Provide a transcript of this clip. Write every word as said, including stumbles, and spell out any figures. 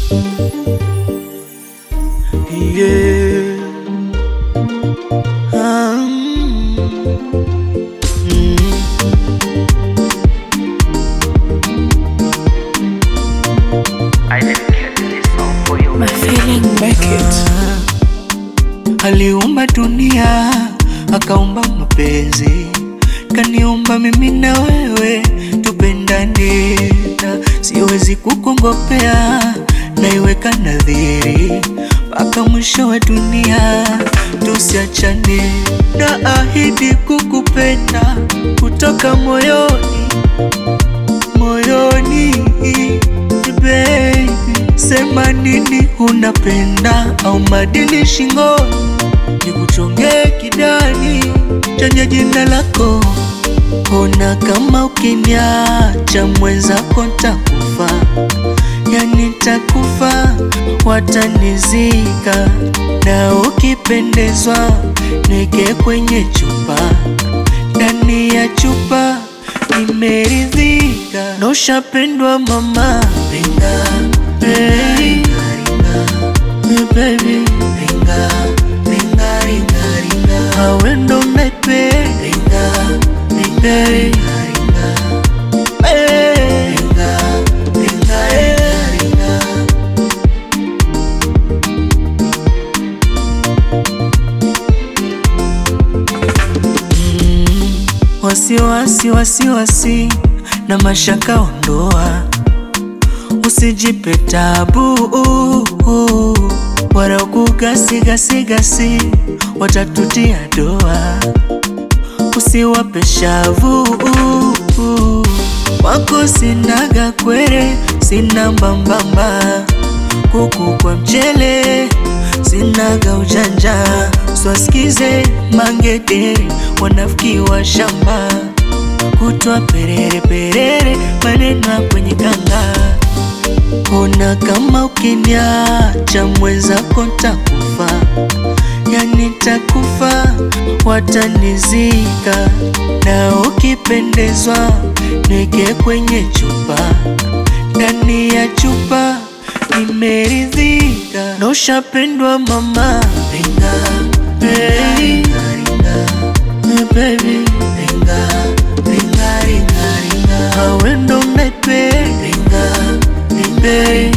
Yeah. Um, mm. I dedicate this song for you. My feeling make it. Aliumba dunia, akaumba mapenzi, kaniumba mimi na wewe tupendane, na siwezi kukongopea, naiweka nadhiri mpaka mwisho wa dunia tusiachane. Naahidi kukupenda kutoka moyoni, moyoni baby. Sema nini unapenda au madini shingoni, nikuchonge kidani chenye jina lako. Ona kama ukiniacha mwenzako ntakufa, yani takufa, watanizika. Na ukipendezwa niweke kwenye chupa, ndani ya chupa nimeridhika. Na ushapendwa mama, ringa, hey, hey baby, ringa, ringa, ringa, ringa. Awe ndo naipenda, ringa, ringa, ringa, ringa. Hey, ringa, ringa, ringa, ringa. Mm, wasiwasi, wasiwasi na mashaka ondoa, usijipe tabu wala kugasi gasi gasi, watatutia doa. Usiwape shavu wako, sinaga kwere, sina mbambamba. Kuku kwa mchele, sinaga ujanja. Swasikize mangederi, wanafiki wa shamba, kutwa perere perere, maneno kwenye kanga. Ona kama ukiniacha mwenzako ntakufa, yani takufa, watanizika. Na ukipendezwa niweke kwenye chupa, ndani ya chupa nimeridhika. Na ushapendwa mama, ringa, hey, hey baby, ringa, ringa, ringa, ringa. Awe ndo naipenda, ringa, ringa,